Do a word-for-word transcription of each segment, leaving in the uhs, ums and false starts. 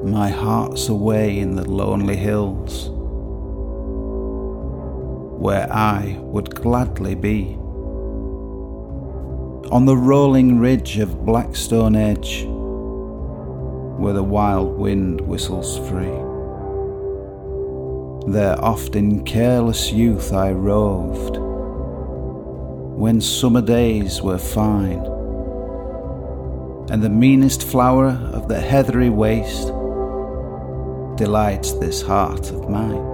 My heart's away in the lonely hills, where I would gladly be. On the rolling ridge of Blackstone Edge, where the wild wind whistles free. There oft in careless youth I roved, when summer days were fine, and the meanest flower of the heathery waste delights this heart of mine.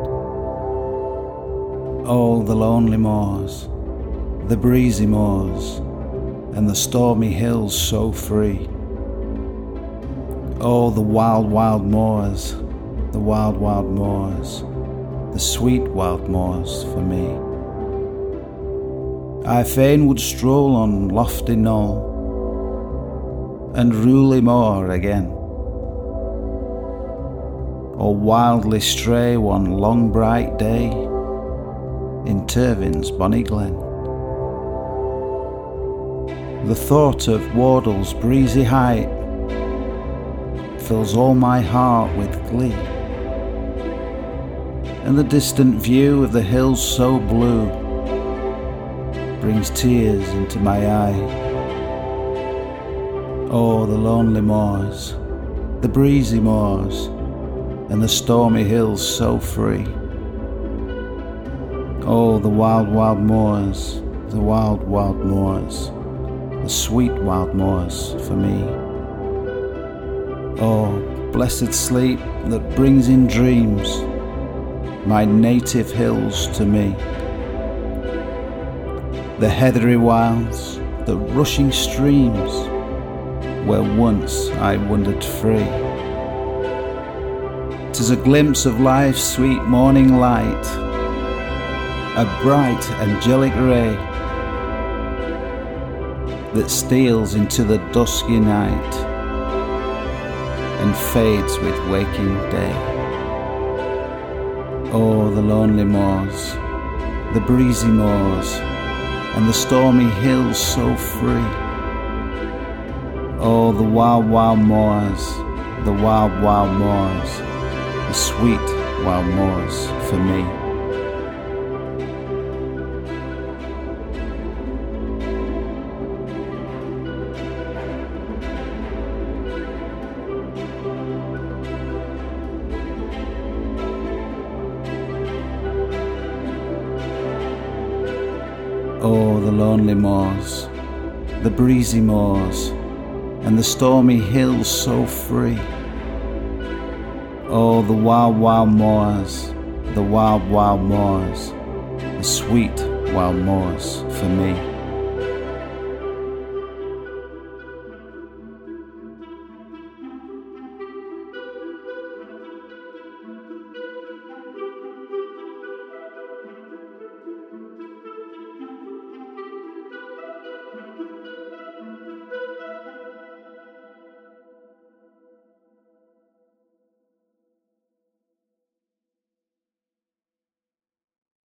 Oh, the lonely moors, the breezy moors, and the stormy hills so free. Oh, the wild, wild moors, the wild, wild moors, the sweet wild moors for me. I fain would stroll on lofty knoll, and ruly moor again, or wildly stray one long bright day in Turvin's bonny glen. The thought of Wardle's breezy height fills all my heart with glee, and the distant view of the hills so blue brings tears into my eye. Oh, the lonely moors, the breezy moors, and the stormy hills so free. Oh, the wild, wild moors, the wild, wild moors, the sweet wild moors for me. Oh, blessed sleep that brings in dreams my native hills to me. The heathery wilds, the rushing streams, where once I wandered free. 'Tis a glimpse of life's sweet morning light, a bright angelic ray that steals into the dusky night and fades with waking day. Oh, the lonely moors, the breezy moors, and the stormy hills so free. Oh, the wild, wild moors, the wild, wild moors, the sweet wild moors for me. Oh, the lonely moors, the breezy moors, and the stormy hills so free. Oh, the wild, wild moors, the wild, wild moors, the sweet wild moors for me.